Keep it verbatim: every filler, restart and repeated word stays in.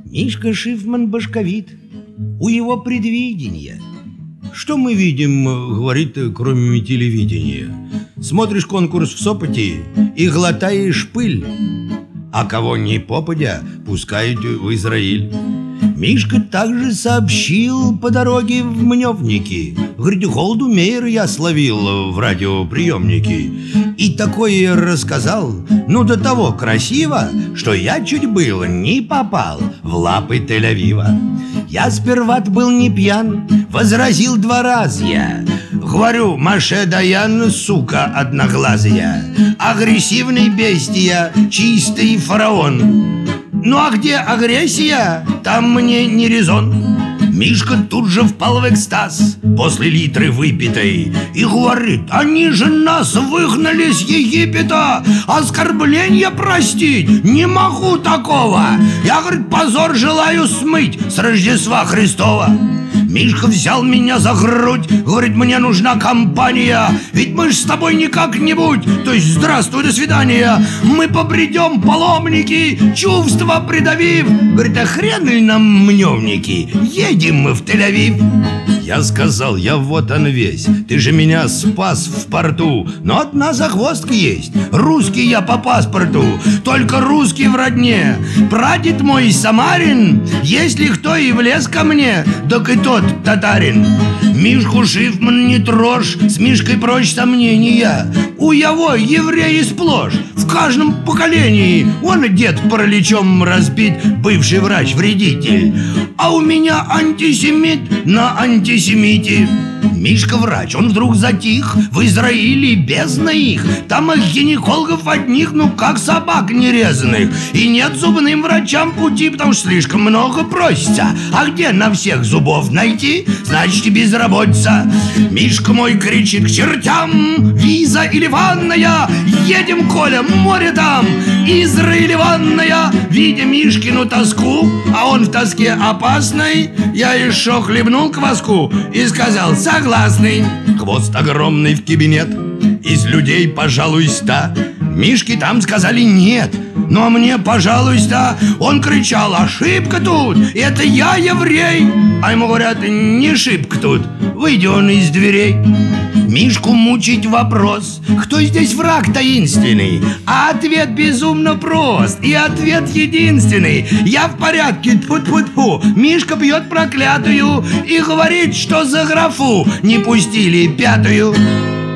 Мишка Шифман башковит, у его предвидения. Что мы видим, говорит, кроме телевидения? Смотришь конкурс в Сопоте и глотаешь пыль, а кого ни попадя пускают в Израиль. Мишка также сообщил по дороге в Мневники. Говорит, Голдумейр я словил в радиоприемнике. И такое рассказал, ну до того красиво, что я чуть было не попал в лапы Тель-Авива. Я сперва был не пьян, возразил два раза я. Говорю, Моше Даян, сука одноглазая, агрессивный бестия, чистый фараон. Ну а где агрессия, там мне не резон. Мишка тут же впал в экстаз после литры выпитой и говорит: они же нас выгнали с Египета, оскорбления простить не могу такого. Я, говорит, позор желаю смыть с Рождества Христова. Мишка взял меня за грудь, говорит, мне нужна компания, ведь мы ж с тобой не как-нибудь, то есть здравствуй, до свидания, мы побредем паломники, чувства придавив. Говорит, а хрен ли нам Мневники, едем мы в Тель-Авив. Я сказал, я вот он весь, ты же меня спас в порту, но одна загвоздка есть, русский я по паспорту, только русский в родне. Прадед мой Самарин, если кто и влез ко мне, так и тот татарин. Мишку Шифман не трожь, с Мишкой прочь сомнения. У его евреи сплошь, в каждом поколении. Он дед параличом разбит, бывший врач-вредитель, а у меня антисемит на антисемите. Мишка врач, он вдруг затих, в Израиле бездна их. Там их гинекологов одних, ну как собак нерезанных. И нет зубным врачам пути, потому что слишком много просится. А где на всех зубов найти? Значит, безработица. Мишка мой кричит к чертям: виза или ванная? Едем, Коля, море там. Израиль ванная. Видя Мишкину тоску, а он в тоске опасной, я еще хлебнул кваску и сказал: согласный. Хвост огромный в кабинет, из людей, пожалуй, ста. Мишке там сказали нет, но мне, пожалуйста. Он кричал: ошибка тут, это я еврей. А ему говорят: не шибко тут, выйди он из дверей. Мишку мучить вопрос: кто здесь враг таинственный? А ответ безумно прост, и ответ единственный: я в порядке, тьфу-тьфу-тьфу. Мишка бьет проклятую и говорит, что за графу не пустили пятую.